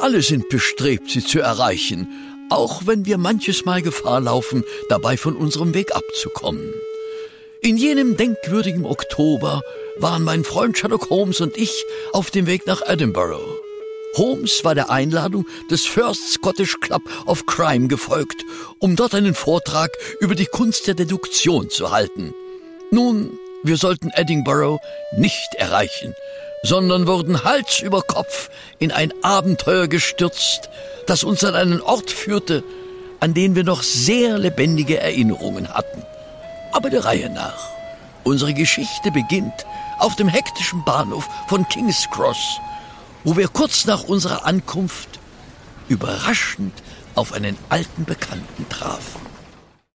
alle sind bestrebt, sie zu erreichen, auch wenn wir manches Mal Gefahr laufen, dabei von unserem Weg abzukommen. In jenem denkwürdigen Oktober waren mein Freund Sherlock Holmes und ich auf dem Weg nach Edinburgh. Holmes war der Einladung des First Scottish Club of Crime gefolgt, um dort einen Vortrag über die Kunst der Deduktion zu halten. Nun, wir sollten Edinburgh nicht erreichen, sondern wurden Hals über Kopf in ein Abenteuer gestürzt, das uns an einen Ort führte, an den wir noch sehr lebendige Erinnerungen hatten. Aber der Reihe nach. Unsere Geschichte beginnt auf dem hektischen Bahnhof von King's Cross, wo wir kurz nach unserer Ankunft überraschend auf einen alten Bekannten trafen.